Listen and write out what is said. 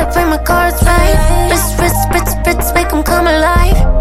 gotta play my cards right. Wrist, wrist, spritz, spritz, make 'em come alive.